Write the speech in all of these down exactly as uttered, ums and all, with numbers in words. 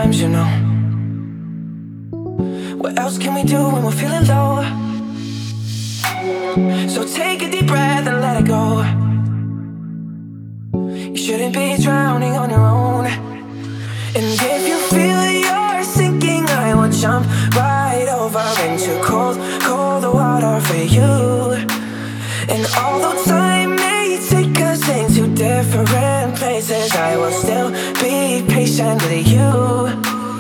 sometimes, you know. What else can we do when we're feeling low? So take a deep breath and let it go. You shouldn't be drowning on your own. And if you feel you're sinking, I will jump right over into cold, cold water for you. And although time may take us into different places, I will still be patient with you.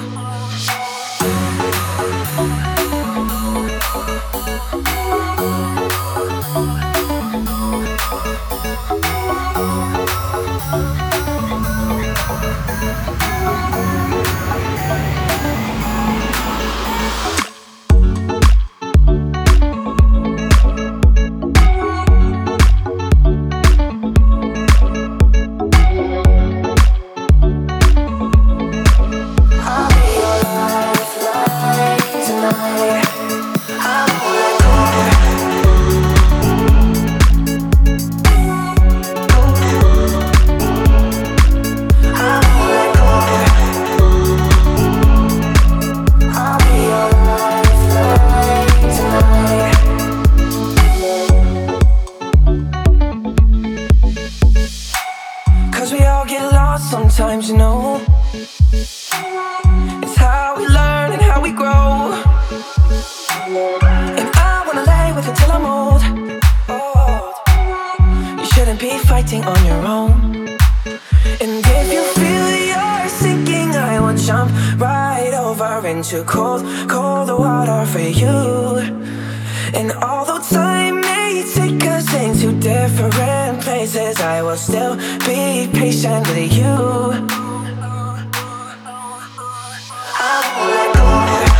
Sometimes, you know, it's how we learn and how we grow. And I wanna lay with you till I'm old. old. You shouldn't be fighting on your own. And if you feel you're sinking, I will jump right over into cold, cold water for you. And although time may take us into different places, I will still be patient with you. I won't let go.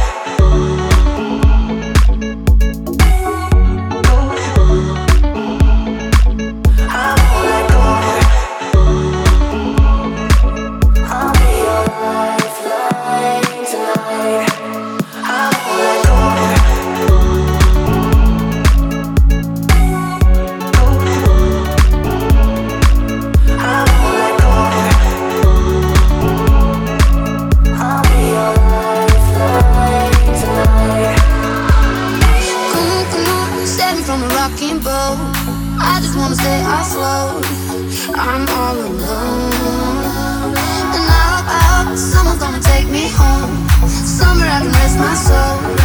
I won't let go. I'll be your lifeline tonight. I won't let go. I just wanna stay afloat. I'm all alone, and I hope, I hope someone's gonna take me home, somewhere I can rest my soul.